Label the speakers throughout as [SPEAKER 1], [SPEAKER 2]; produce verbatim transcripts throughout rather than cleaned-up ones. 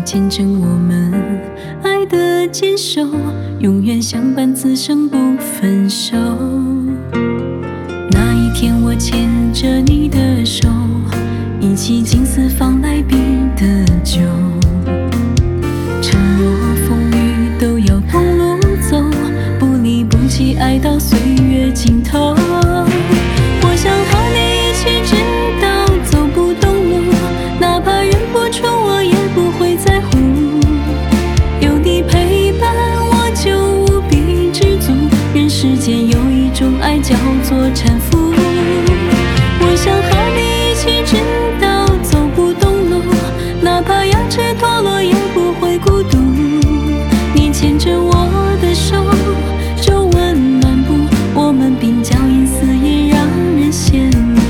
[SPEAKER 1] 见证我们爱的坚守，永远相伴，此生不分手。那一天我牵着你的手，一起敬四方来宾的酒，承诺风雨都要同路走，不离不弃，爱到岁月尽头。我想和你一起直到走不动路，哪怕认不出我也不会在乎，有你陪伴我就无比知足，人世间有一种爱叫做搀扶。我想和你一起直到走不动路，哪怕牙齿脱落也不会孤独，你牵着我的手，皱纹漫步，我们鬓角烟似烟，让人羡慕。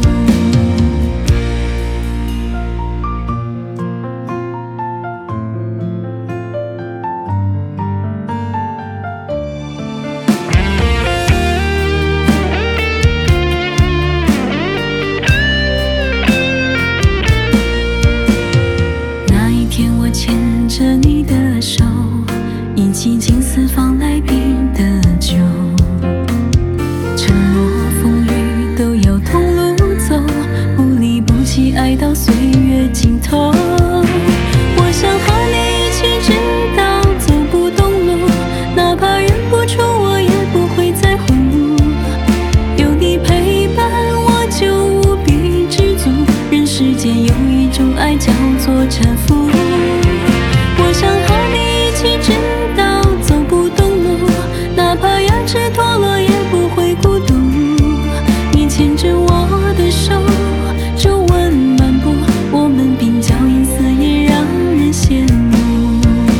[SPEAKER 1] 那一天我牵着你的手，一起敬四方来宾的酒，承诺风雨都要同路走，不离不弃，爱到岁月尽头。我想和你一起直到走不动路，哪怕认不出我也不会在乎，有你陪伴我就无比知足，人世间有一种爱叫做搀扶。我想和你一起直到走不动路，哪怕牙齿脱落也不会孤独，你牵着我的手，皱纹漫步，我们鬓角烟似烟，让人羡慕。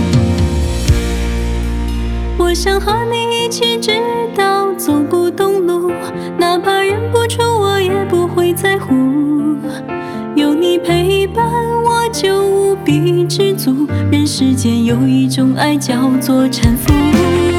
[SPEAKER 1] 我想和你一起直到走不动路，哪怕认不出我也不会在乎，有你陪伴我就无比知足，人世间有一种爱叫做搀扶。